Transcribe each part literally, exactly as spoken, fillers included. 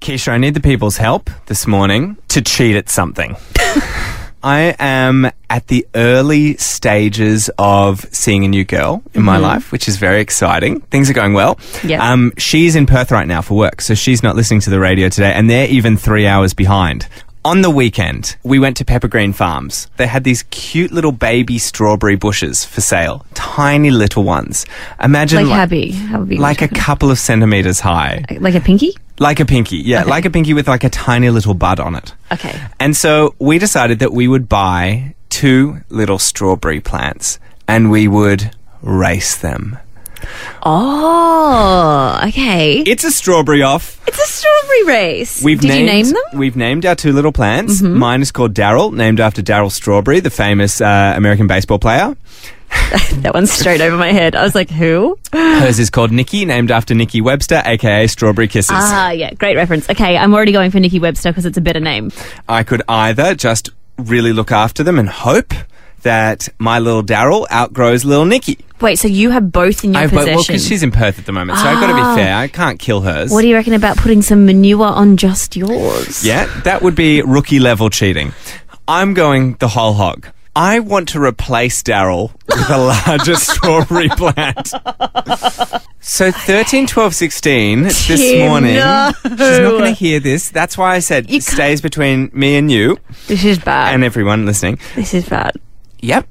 Keisha, I need the people's help this morning to cheat at something. I am at the early stages of seeing a new girl in my life, which is very exciting. Things are going well. Yeah. Um, she's in Perth right now for work, so she's not listening to the radio today, and they're even three hours behind. On the weekend, we went to Peppergreen Farms. They had these cute little baby strawberry bushes for sale. Tiny little ones. Imagine Like like, how big? How big? like a couple of centimetres high. Like a pinky? Like a pinky, yeah. Okay. Like a pinky with like a tiny little bud on it. Okay. And so we decided that we would buy two little strawberry plants and we would race them. Oh, okay. It's a strawberry off. It's a strawberry race. We've Did named, you name them? Mm-hmm. We've named our two little plants. Mine is called Daryl, named after Daryl Strawberry, the famous uh, American baseball player. That one's straight over my head. I was like, who? Hers is called Nikki, named after Nikki Webster, aka Strawberry Kisses. Ah, yeah, great reference. Okay, I'm already going for Nikki Webster because it's a better name. I could either just really look after them and hope that my little Daryl outgrows little Nikki. Wait, so you have both in your I've, well, possession? because she's in Perth at the moment, so I've got to Ah. be fair. I can't kill hers. What do you reckon about putting some manure on just yours? Yeah, that would be rookie level cheating. I'm going the whole hog. I want to replace Daryl with a larger strawberry plant. So thirteen, twelve, sixteen this Tim, morning. no. She's not going to hear this. That's why I said You it stays between me and you This is bad. and everyone listening. this is bad. Yep.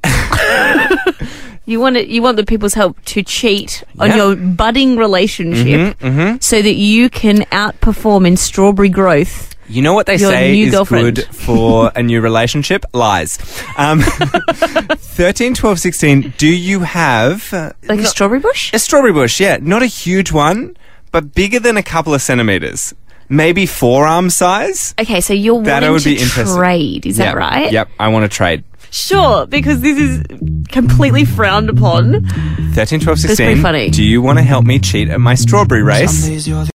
You want it, you want the people's help to cheat on Yeah. your budding relationship so that you can outperform in strawberry growth. You know what they Your say new is girlfriend. good for a new relationship? Lies. Um, thirteen, twelve, sixteen, do you have... Uh, Like a not- strawberry bush? A strawberry bush, yeah. Not a huge one, but bigger than a couple of centimetres. Maybe forearm size? Okay, so you're That wanting would be to interesting. trade, is Yep, that right? Yep, I want to trade. Sure, because this is completely frowned upon. thirteen, twelve, That's sixteen. pretty funny. Do you want to help me cheat at my strawberry race?